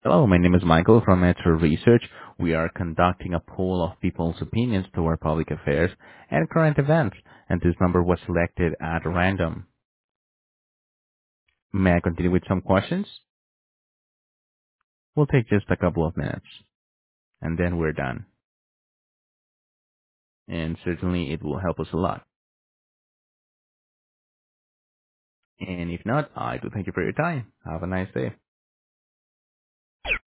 Hello, my name is Michael from Metro Research. We are conducting a poll of people's opinions toward public affairs and current events, and this number was selected at random. May I continue with some questions? We'll take just a couple of minutes, and then we're done. And certainly it will help us a lot. And if not, I do thank you for your time. Have a nice day.